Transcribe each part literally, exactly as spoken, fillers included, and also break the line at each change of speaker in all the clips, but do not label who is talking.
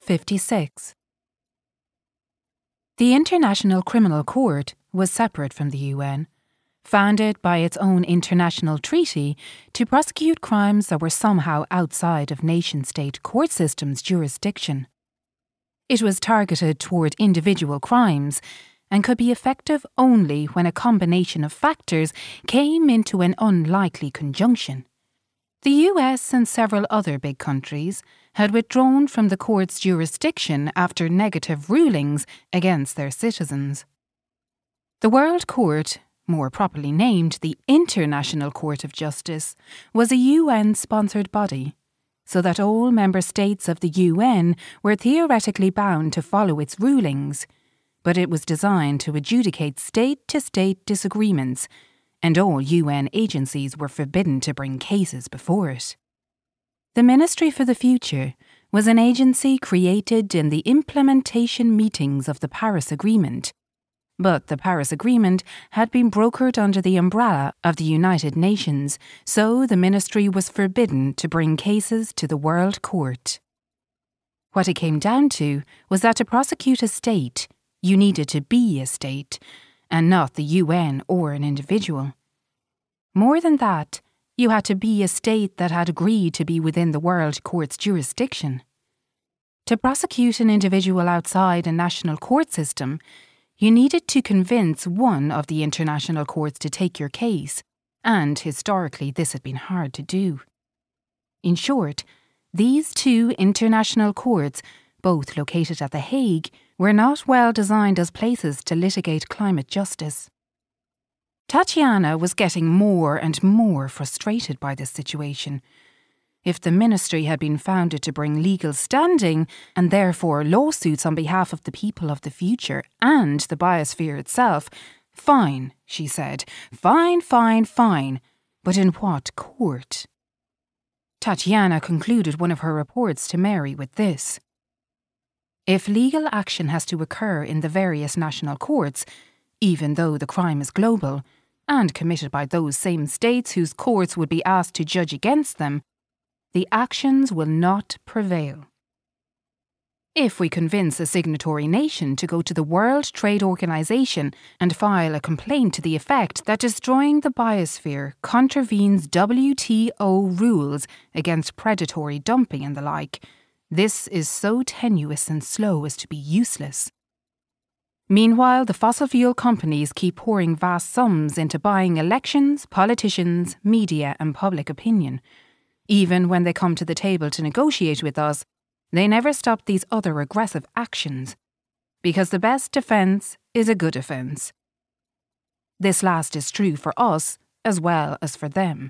fifty-six. The International Criminal Court was separate from the U N, founded by its own international treaty to prosecute crimes that were somehow outside of nation-state court systems' jurisdiction. It was targeted toward individual crimes and could be effective only when a combination of factors came into an unlikely conjunction. The U S and several other big countries had withdrawn from the court's jurisdiction after negative rulings against their citizens. The World Court, more properly named the International Court of Justice, was a U N-sponsored body, so that all member states of the U N were theoretically bound to follow its rulings, but it was designed to adjudicate state-to-state disagreements, and all U N agencies were forbidden to bring cases before it. The Ministry for the Future was an agency created in the implementation meetings of the Paris Agreement, but the Paris Agreement had been brokered under the umbrella of the United Nations, so the ministry was forbidden to bring cases to the World Court. What it came down to was that to prosecute a state, you needed to be a state, and not the U N or an individual. More than that, you had to be a state that had agreed to be within the World Court's jurisdiction. To prosecute an individual outside a national court system, you needed to convince one of the international courts to take your case, and historically this had been hard to do. In short, these two international courts, both located at The Hague, were not well designed as places to litigate climate justice. Tatiana was getting more and more frustrated by this situation. If the ministry had been founded to bring legal standing, and therefore lawsuits on behalf of the people of the future and the biosphere itself, fine, she said, fine, fine, fine, but in what court? Tatiana concluded one of her reports to Mary with this. If legal action has to occur in the various national courts, even though the crime is global, and committed by those same states whose courts would be asked to judge against them, the actions will not prevail. If we convince a signatory nation to go to the World Trade Organization and file a complaint to the effect that destroying the biosphere contravenes W T O rules against predatory dumping and the like, this is so tenuous and slow as to be useless. Meanwhile, the fossil fuel companies keep pouring vast sums into buying elections, politicians, media and public opinion. Even when they come to the table to negotiate with us, they never stop these other aggressive actions, because the best defence is a good offence. This last is true for us as well as for them.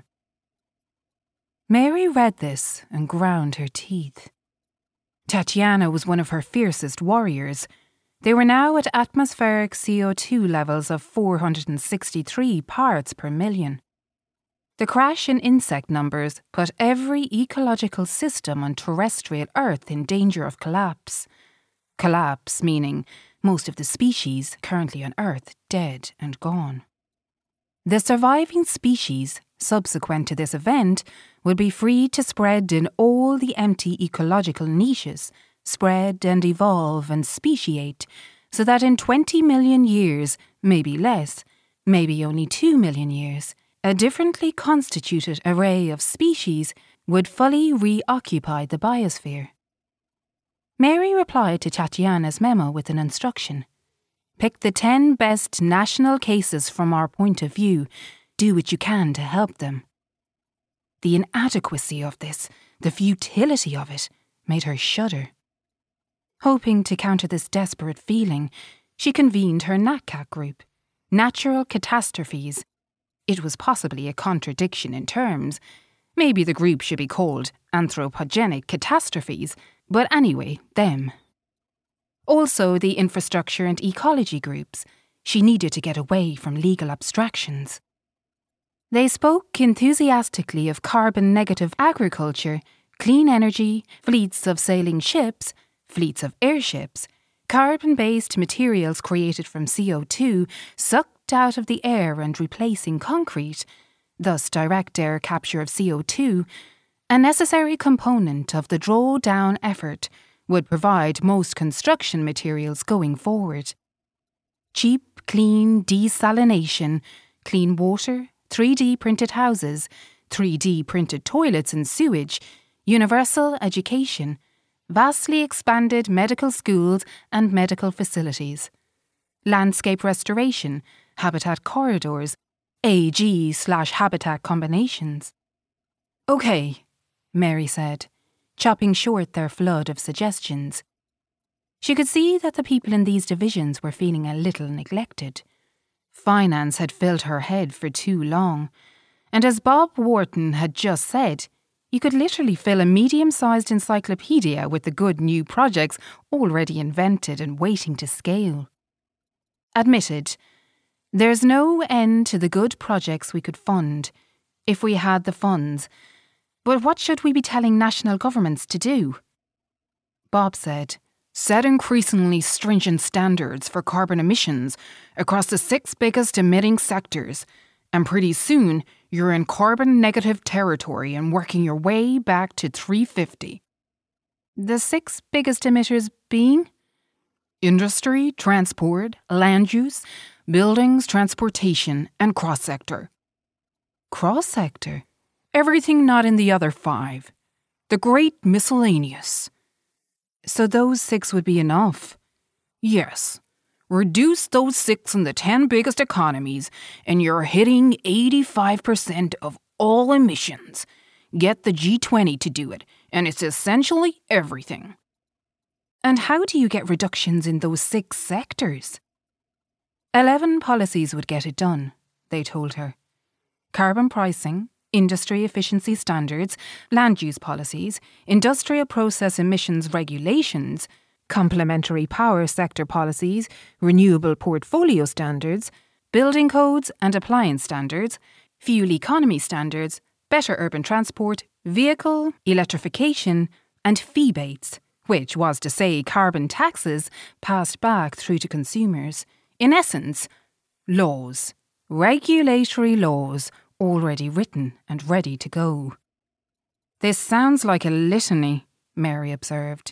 Mary read this and ground her teeth. Tatiana was one of her fiercest warriors. They were now at atmospheric C O two levels of four hundred sixty-three parts per million. The crash in insect numbers put every ecological system on terrestrial Earth in danger of collapse. Collapse meaning most of the species currently on Earth dead and gone. The surviving species, subsequent to this event, will be free to spread in all the empty ecological niches, spread and evolve and speciate, so that in twenty million years, maybe less, maybe only two million years, a differently constituted array of species would fully reoccupy the biosphere. Mary replied to Tatiana's memo with an instruction. Pick the ten best national cases from our point of view. Do what you can to help them. The inadequacy of this, the futility of it, made her shudder. Hoping to counter this desperate feeling, she convened her NatCat group, Natural Catastrophes. It was possibly a contradiction in terms. Maybe the group should be called Anthropogenic Catastrophes, but anyway, them. Also the infrastructure and ecology groups. She needed to get away from legal abstractions. They spoke enthusiastically of carbon-negative agriculture, clean energy, fleets of sailing ships, fleets of airships, carbon-based materials created from C O two sucked out of the air and replacing concrete, thus direct air capture of C O two, a necessary component of the drawdown effort would provide most construction materials going forward. Cheap, clean desalination, clean water, three D printed houses, three D printed toilets and sewage, universal education, vastly expanded medical schools and medical facilities, landscape restoration, habitat corridors, A G slash habitat combinations. OK, Mary said, chopping short their flood of suggestions. She could see that the people in these divisions were feeling a little neglected. Finance had filled her head for too long, and as Bob Wharton had just said, you could literally fill a medium-sized encyclopedia with the good new projects already invented and waiting to scale. Admitted, there's no end to the good projects we could fund, if we had the funds, but what should we be telling national governments to do? Bob said, set increasingly stringent standards for carbon emissions across the six biggest emitting sectors, and pretty soon you're in carbon negative territory and working your way back to three fifty. The six biggest emitters being? Industry, transport, land use, buildings, transportation, and cross-sector. Cross-sector? Everything not in the other five. The great miscellaneous. So those six would be enough? Yes. Reduce those six in the ten biggest economies and you're hitting eighty-five percent of all emissions. Get the G twenty to do it, and it's essentially everything. And how do you get reductions in those six sectors? Eleven policies would get it done, they told her. Carbon pricing, industry efficiency standards, land use policies, industrial process emissions regulations, complementary power sector policies, renewable portfolio standards, building codes and appliance standards, fuel economy standards, better urban transport, vehicle, electrification, and feebates, which was to say carbon taxes passed back through to consumers. In essence, laws, regulatory laws, already written and ready to go. This sounds like a litany, Mary observed.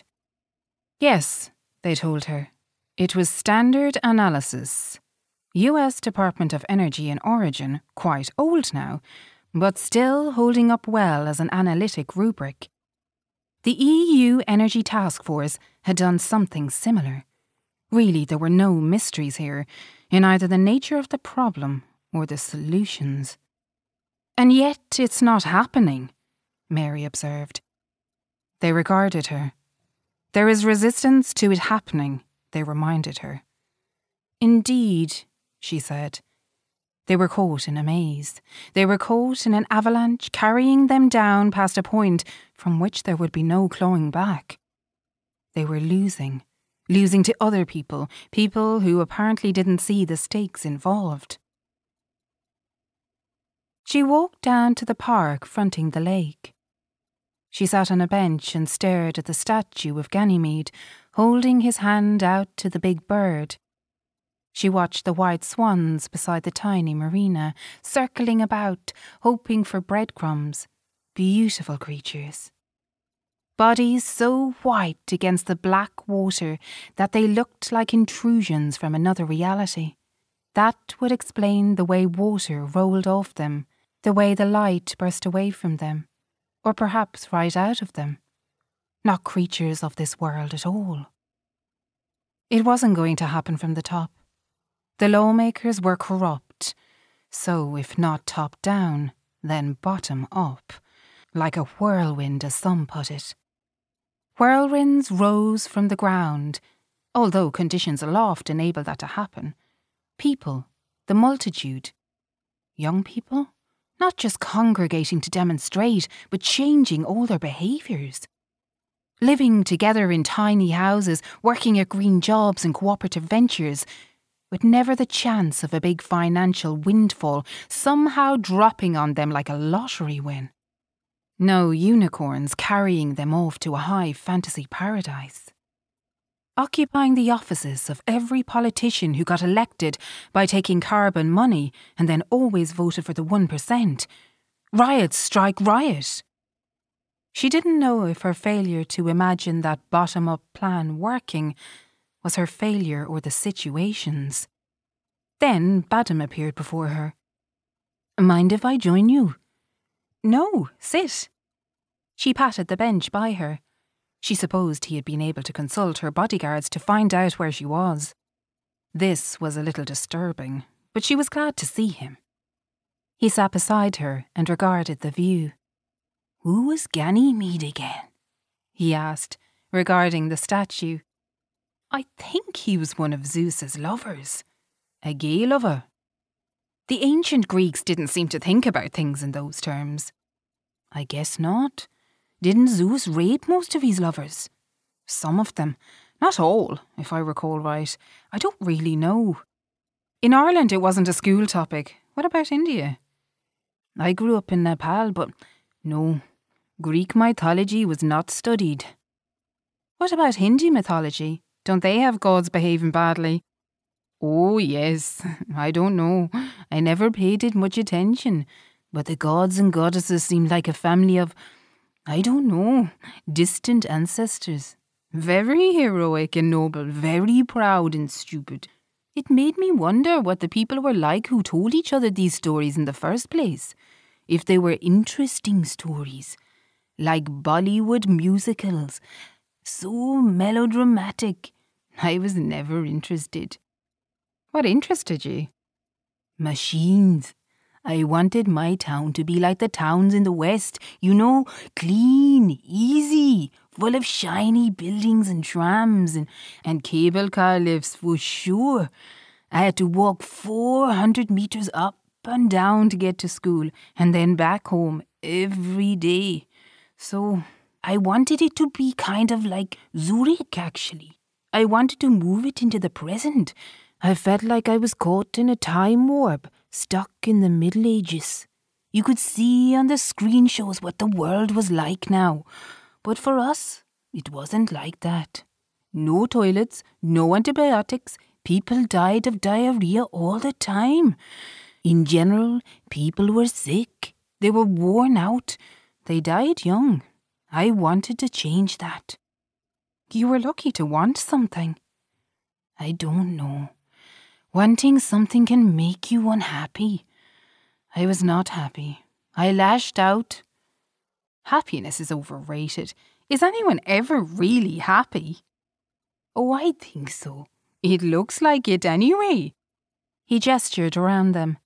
Yes, they told her. It was standard analysis. U S Department of Energy in origin, quite old now, but still holding up well as an analytic rubric. The E U Energy Task Force had done something similar. Really, there were no mysteries here, in either the nature of the problem or the solutions. And yet it's not happening, Mary observed. They regarded her. There is resistance to it happening, they reminded her. Indeed, she said. They were caught in a maze. They were caught in an avalanche carrying them down past a point from which there would be no clawing back. They were losing, losing to other people, people who apparently didn't see the stakes involved. She walked down to the park fronting the lake. She sat on a bench and stared at the statue of Ganymede, holding his hand out to the big bird. She watched the white swans beside the tiny marina, circling about, hoping for breadcrumbs. Beautiful creatures. Bodies so white against the black water that they looked like intrusions from another reality. That would explain the way water rolled off them, the way the light burst away from them, or perhaps right out of them. Not creatures of this world at all. It wasn't going to happen from the top. The lawmakers were corrupt, so if not top down, then bottom up, like a whirlwind as some put it. Whirlwinds rose from the ground, although conditions aloft enabled that to happen. People, the multitude. Young people? Not just congregating to demonstrate, but changing all their behaviours. Living together in tiny houses, working at green jobs and cooperative ventures, with never the chance of a big financial windfall somehow dropping on them like a lottery win. No unicorns carrying them off to a high fantasy paradise. Occupying the offices of every politician who got elected by taking carbon money and then always voted for the one percent. Riot strike riot. She didn't know if her failure to imagine that bottom-up plan working was her failure or the situations. Then Badham appeared before her. "Mind if I join you?" "No, sit." She patted the bench by her. She supposed he had been able to consult her bodyguards to find out where she was. This was a little disturbing, but she was glad to see him. He sat beside her and regarded the view. "Who was Ganymede again?" he asked, regarding the statue. "I think he was one of Zeus's lovers. A gay lover." The ancient Greeks didn't seem to think about things in those terms. "I guess not. Didn't Zeus rape most of his lovers?" "Some of them. Not all, if I recall right. I don't really know. In Ireland it wasn't a school topic. What about India?" "I grew up in Nepal, but no, Greek mythology was not studied." "What about Hindu mythology? Don't they have gods behaving badly?" "Oh, yes. I don't know. I never paid it much attention. But the gods and goddesses seemed like a family of, I don't know, distant ancestors. Very heroic and noble, very proud and stupid. It made me wonder what the people were like who told each other these stories in the first place. If they were interesting stories, like Bollywood musicals. So melodramatic. I was never interested." "What interested you?" "Machines. I wanted my town to be like the towns in the West, you know, clean, easy, full of shiny buildings and trams and, and cable car lifts for sure. I had to walk four hundred metres up and down to get to school and then back home every day. So I wanted it to be kind of like Zurich, actually. I wanted to move it into the present. I felt like I was caught in a time warp, stuck in the Middle Ages. You could see on the screen shows what the world was like now. But for us, it wasn't like that. No toilets, no antibiotics. People died of diarrhea all the time. In general, people were sick. They were worn out. They died young. I wanted to change that." "You were lucky to want something." "I don't know. Wanting something can make you unhappy. I was not happy. I lashed out." "Happiness is overrated. Is anyone ever really happy?" "Oh, I think so. It looks like it anyway." He gestured around them.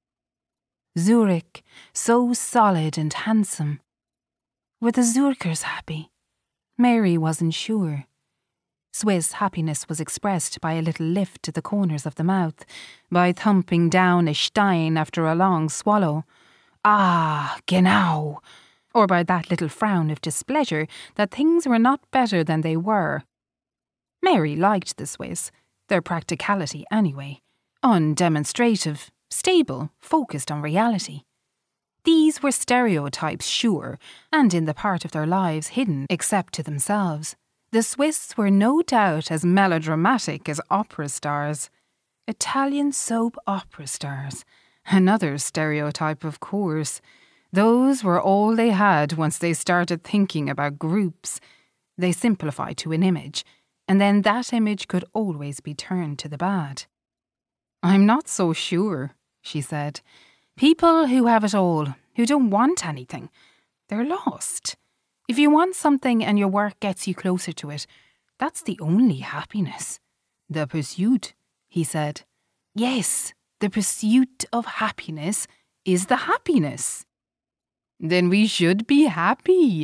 Zurich, so solid and handsome. Were the Zurichers happy? Mary wasn't sure. Swiss happiness was expressed by a little lift to the corners of the mouth, by thumping down a Stein after a long swallow. "Ah, genau!" Or by that little frown of displeasure that things were not better than they were. Mary liked the Swiss, their practicality anyway, undemonstrative, stable, focused on reality. These were stereotypes, sure, and in the part of their lives hidden except to themselves. The Swiss were no doubt as melodramatic as opera stars. Italian soap opera stars. Another stereotype, of course. Those were all they had once they started thinking about groups. They simplified to an image, and then that image could always be turned to the bad. "I'm not so sure," she said. "People who have it all, who don't want anything, they're lost. If you want something and your work gets you closer to it, that's the only happiness." "The pursuit," he said. "Yes, the pursuit of happiness is the happiness." "Then we should be happy."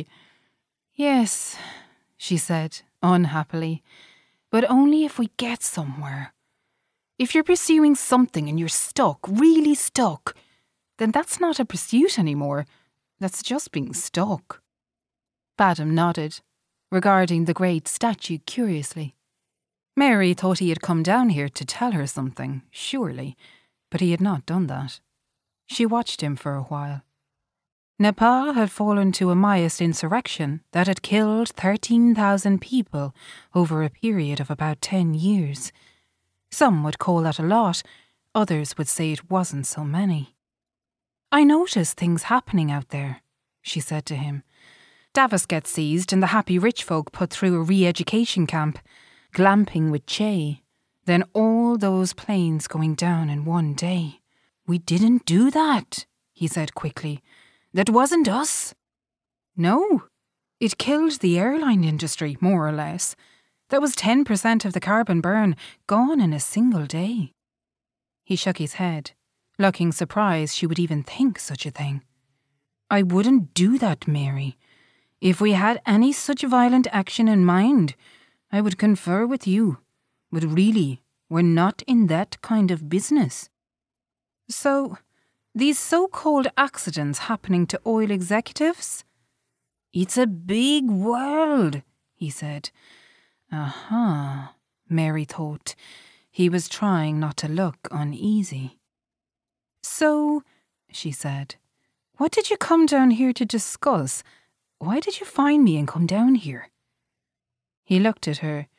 "Yes," she said, unhappily, "but only if we get somewhere. If you're pursuing something and you're stuck, really stuck, then that's not a pursuit anymore. That's just being stuck." Badham nodded, regarding the great statue curiously. Mary thought he had come down here to tell her something, surely, but he had not done that. She watched him for a while. Nepal had fallen to a Maoist insurrection that had killed thirteen thousand people over a period of about ten years. Some would call that a lot, others would say it wasn't so many. "I notice things happening out there," she said to him. Davos gets seized and the happy rich folk put through a re-education camp, glamping with Che. Then all those planes going down in one day. We didn't do that, he said quickly. That wasn't us. No, it killed the airline industry, more or less. That was ten percent of the carbon burn, gone in a single day. He shook his head, looking surprised she would even think such a thing. I wouldn't do that, Mary. If we had any such violent action in mind, I would confer with you. But really, we're not in that kind of business. So, these so-called accidents happening to oil executives? It's a big world, he said. Aha, Mary thought. He was trying not to look uneasy. So, she said, what did you come down here to discuss? Why did you find me and come down here? He looked at her.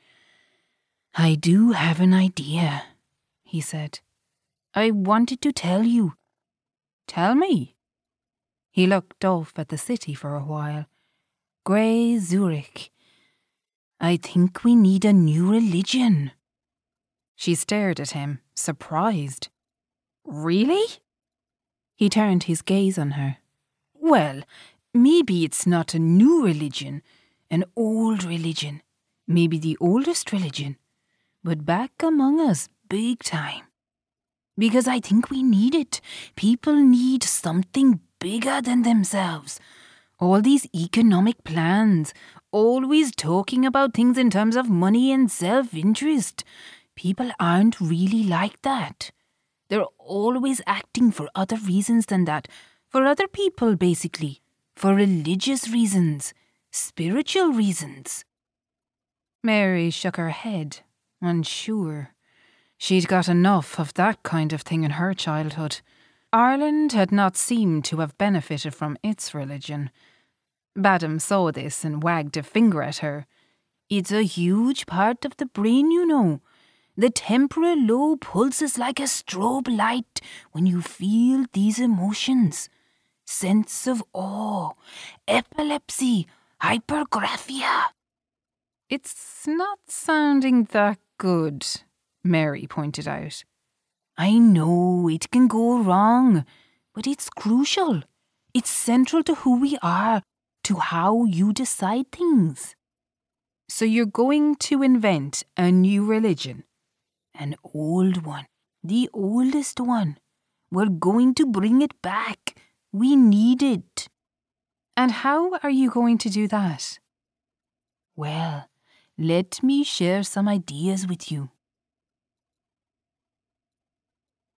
I do have an idea, he said. I wanted to tell you. Tell me. He looked off at the city for a while. Grey Zurich. I think we need a new religion. She stared at him, surprised. Really? He turned his gaze on her. Well, maybe it's not a new religion, an old religion, maybe the oldest religion, but back among us big time. Because I think we need it. People need something bigger than themselves. All these economic plans, always talking about things in terms of money and self-interest. People aren't really like that. They're always acting for other reasons than that. For other people, basically. For religious reasons. Spiritual reasons. Mary shook her head, unsure. She'd got enough of that kind of thing in her childhood. Ireland had not seemed to have benefited from its religion. Badham saw this and wagged a finger at her. It's a huge part of the brain, you know. The temporal lobe pulses like a strobe light when you feel these emotions. Sense of awe, epilepsy, hypergraphia. It's not sounding that good, Mary pointed out. I know it can go wrong, but it's crucial. It's central to who we are, to how you decide things. So you're going to invent a new religion? An old one. The oldest one. We're going to bring it back. We need it. And how are you going to do that? Well, let me share some ideas with you.